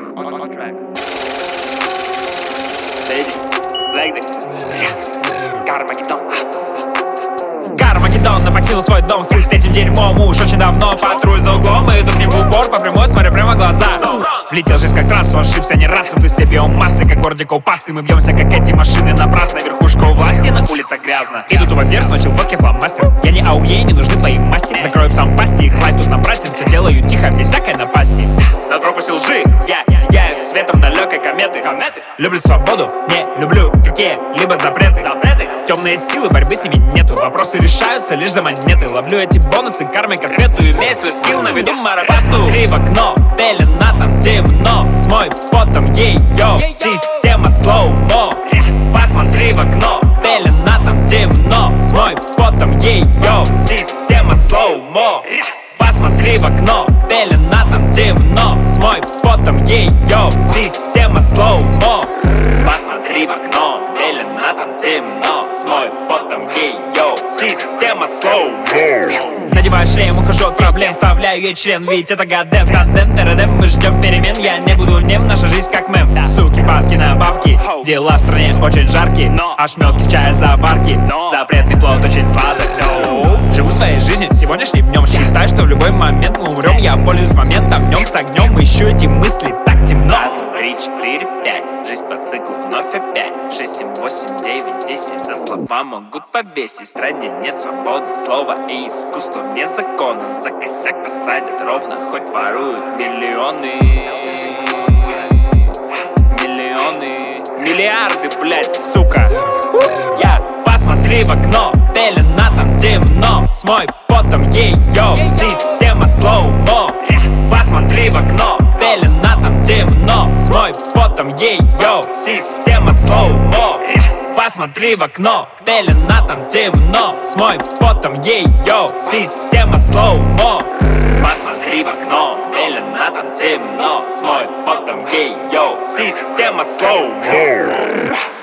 on track. Кармагеддон покинул свой дом, сыт этим дерьмом уж очень давно. Патруль за углом, и иду к ним в упор, по прямой смотрю прямо в глаза. Влетел жизнь как трассу, ошибся не раз, тут из себя биомассы, как гордиков пасты. Мы бьемся, как эти машины напрасно, верхушка у власти, на улицах грязно. Иду тупо вверх, смочил водки фломастер. Я не ауе, не нужны твои масти. Закрою псам пасти, их лайт тут напрасен. Все делаю тихо, без всякой напасти. На пропасть лжи, я сияю светом далекой кометы. Люблю свободу, не люблю какие-либо запреты. Темные силы, борьбы с ними нету. Вопросы решаются лишь за монеты. Ловлю эти бонусы, кармой к ответу. Имея свой скилл, на виду марафасту. Посмотри в окно, пелена там темно. Смой потом ее, система слоумо. Посмотри в окно, пелена там темно. Смой потом ее, система слоумо. Посмотри в окно, пелена там темно. Смой потом ее, система слоумо. Посмотри в окно, пелена там темно. Смой потом ее, система слоумо. Надеваю шлем, ухожу от проблем, вставляю ей член, ведь это гаден. Тандем, тередем, мы ждем перемен, я не буду нем, наша жизнь как мем. Суки, падки на бабки, дела в стране очень жаркие, ошметки в чае заварки, запретный плод очень сладок. Живу своей жизнью сегодняшним днем, считаю, что в любой момент мы умрем. Я пользуюсь моментом, днем с огнем, ищу эти мысли, так темно. Раз, 3, 4, 5, жизнь по циклу вновь опять. 6, 7, 8, 9, 10, за слова могут повесить. В стране нет свободы слова и искусства вне закона. За косяк посадят ровно, хоть воруют миллионы. Миллиарды, блять, сука. Я посмотри в окно, пелена там темно. Смой потом ее, система слоумо. Посмотри в окно, пелена там темно. Смой потом ее, система слоумо. Посмотри в окно, пелена там темно. Смой потом ее, система слоумо. Посмотри в окно, пелена там темно. Смой потом ее, система слоумо.